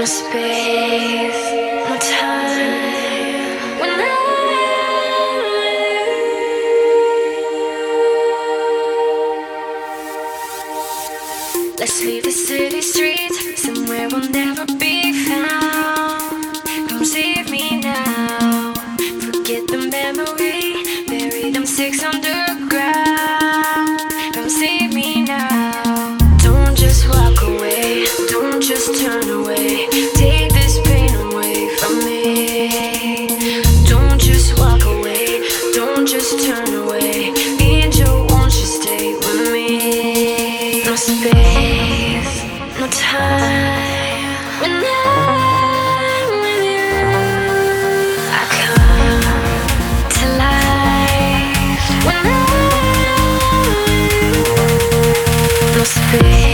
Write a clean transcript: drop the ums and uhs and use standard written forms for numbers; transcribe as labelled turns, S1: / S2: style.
S1: space, no time. When let's leave the city streets, somewhere we'll never be found. Come save me now. Forget the memory, bury them six underground. Come save me now. Don't just walk away, don't just turn away. Take this pain away from me. Don't just walk away, don't just turn away. Angel, won't you stay with me? No space, no time. When I'm with you, I come to life. When I'm with you, no space.